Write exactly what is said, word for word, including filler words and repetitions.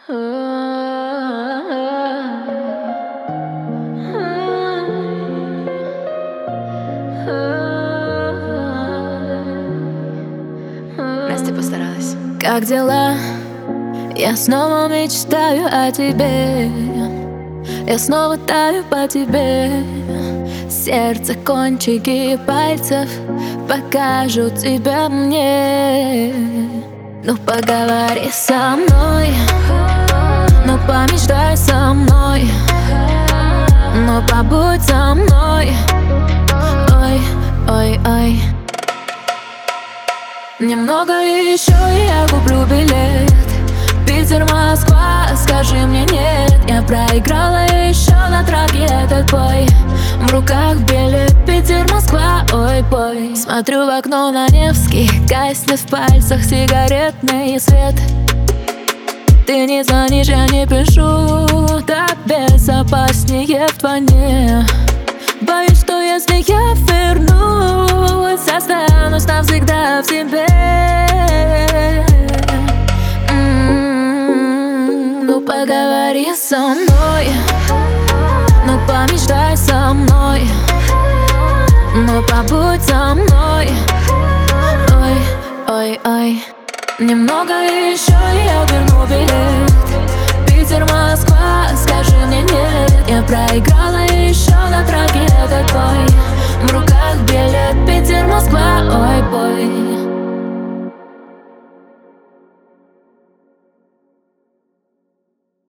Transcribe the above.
Настя постаралась. Как дела? Я снова мечтаю о тебе. Я снова таю по тебе. Сердце, кончики пальцев покажут тебя мне. Ну поговори со мной, ну помечтай со мной, ну побудь со мной. Ой, ой, ой. Немного еще и я куплю билет. Питер, Москва, скажи мне нет. Я проиграла еще на траке этот бой. В руках билет, Питер, Москва, ой, бой. Смотрю в окно на Невский, гаснет в пальцах сигаретный свет. Ты не звонишь, я не пишу, так безопаснее вдвойне. Боюсь, что если я вернусь, останусь навсегда в тебе. М-м-м, ну поговори со мной, ну помечтай со мной, ну побудь со мной. Ой, ой, ой. Немного еще и я верну билет. Питер, Москва, скажи мне нет. Я проиграла еще на траке этот бой. В руках билет, Питер, Москва, ой, бой.